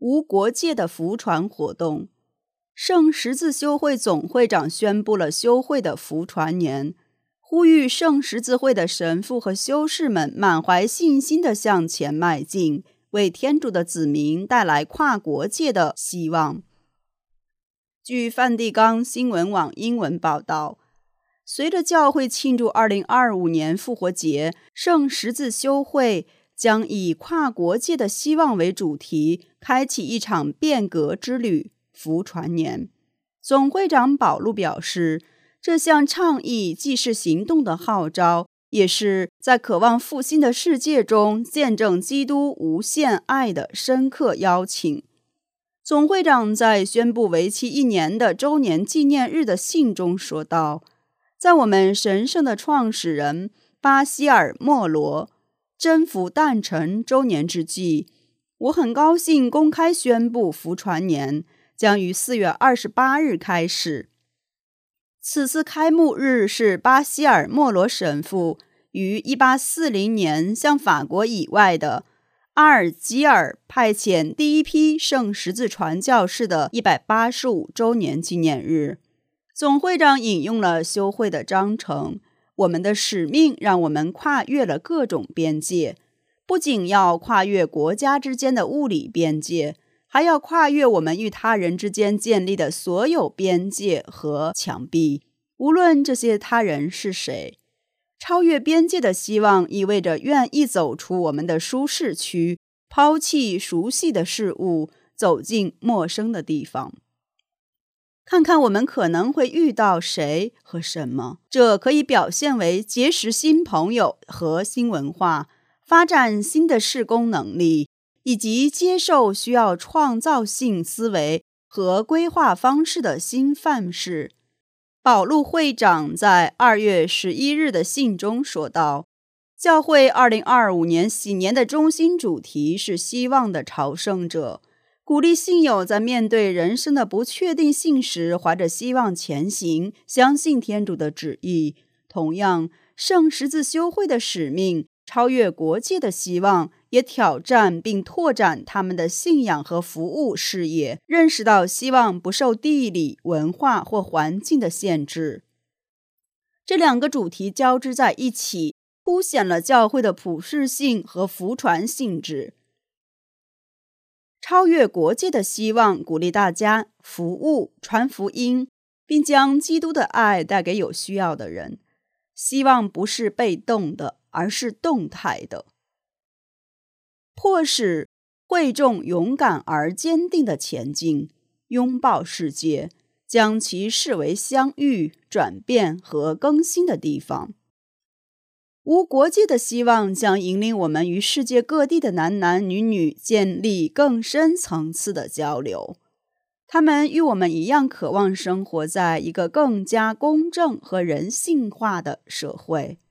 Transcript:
无国界的福传活动。圣十字修会总会长宣布了修会的福传年，呼吁圣十字会的神父和修士们满怀信心地向前迈进，为天主的子民带来跨国界的希望。据梵蒂冈新闻网英文报道，随着教会庆祝2025年复活节，圣十字修会将以跨国界的希望为主题，开启一场变革之旅——福传年。总会长保禄表示，这项倡议既是行动的号召，也是在渴望复兴的世界中见证基督无限爱的深刻邀请。总会长在宣布为期1年的周年纪念日的信中说道，在我们神圣的创始人巴西尔·莫罗征服诞辰周年之际，我很高兴公开宣布福传年将于4月28日开始。此次开幕日是巴西尔·莫罗神父于1840年向法国以外的阿尔及尔派遣第一批圣十字传教士的185周年纪念日。总会长引用了修会的章程，我们的使命让我们跨越了各种边界，不仅要跨越国家之间的物理边界，还要跨越我们与他人之间建立的所有边界和墙壁，无论这些他人是谁。超越边界的希望意味着愿意走出我们的舒适区，抛弃熟悉的事物，走进陌生的地方。看看我们可能会遇到谁和什么，这可以表现为结识新朋友和新文化，发展新的事工能力，以及接受需要创造性思维和规划方式的新范式。保禄会长在2月11日的信中说道，教会2025年喜年的中心主题是希望的朝圣者，鼓励信友在面对人生的不确定性时怀着希望前行，相信天主的旨意。同样，圣十字修会的使命超越国界的希望，也挑战并拓展他们的信仰和服务事业，认识到希望不受地理、文化或环境的限制。这两个主题交织在一起，凸显了教会的普世性和福传性质。超越国界的希望鼓励大家服务、传福音，并将基督的爱带给有需要的人。希望不是被动的，而是动态的，迫使会众勇敢而坚定地前进，拥抱世界，将其视为相遇、转变和更新的地方。无国界的希望将引领我们与世界各地的男男女女建立更深层次的交流。他们与我们一样渴望生活在一个更加公正和人性化的社会。